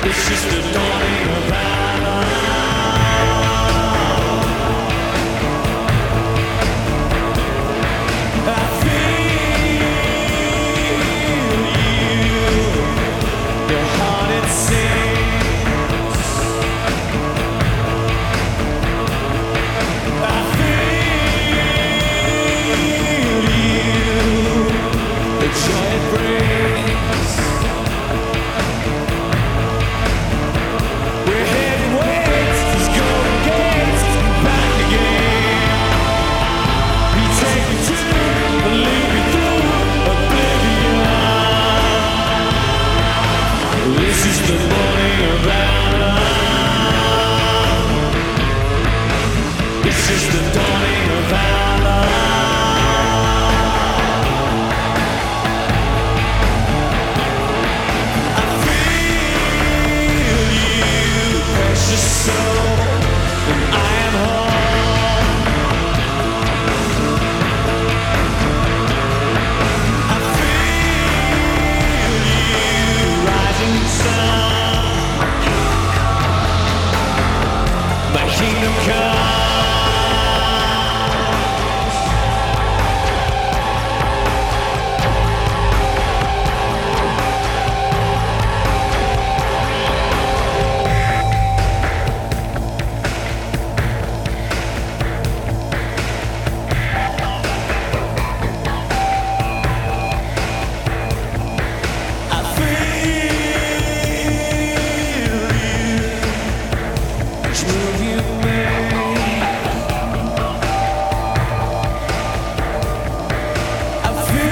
It's just the dawning of valor. I feel you, your heart it sings. I feel you, the joy it brings. We're heading west, let's go against, back again. You take me to, and lead me through oblivion. This is the morning of valor. It's just the dawning of valor. I feel you, precious soul, and I am home. I feel you, rising sun. My kingdom come. I feel you, each move you make. I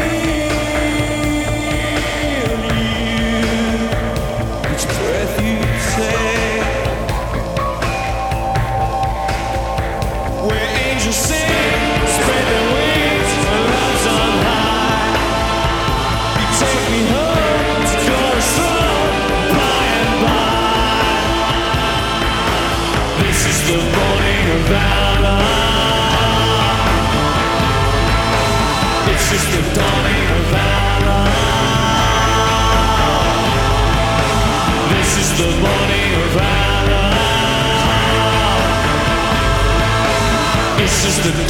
feel you, each breath you take. Where angels sing, spread their wings, love's on high. You take me home to Coruscant, by and by. This is the morning of valor. It's just the dawning of valor. This is the morning of valor. It's just the